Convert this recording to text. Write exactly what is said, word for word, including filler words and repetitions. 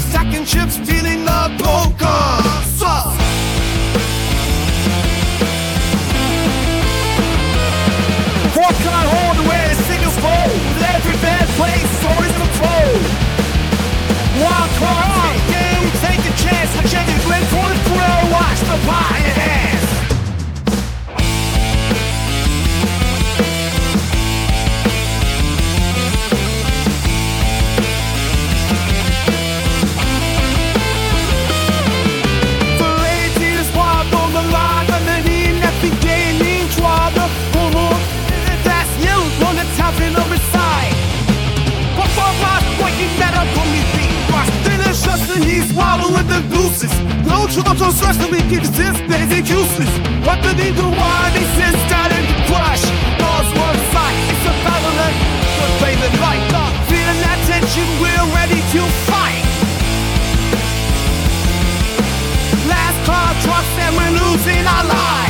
stacking chips, feeling the poker. So what can I hold away? Single fold. Every bad place, stories in the fold. Wild card, yeah, we take a chance. I check it, wait for the throw. Watch the pie in hands. He's swallowing the gooses. No trouble, so stress that we keep this basic useless. What the need to why they sit down and crush. Lost one side, it's a battle and good flame and light. Feeling that tension, we're ready to fight. Last card, trust, and we're losing our lives.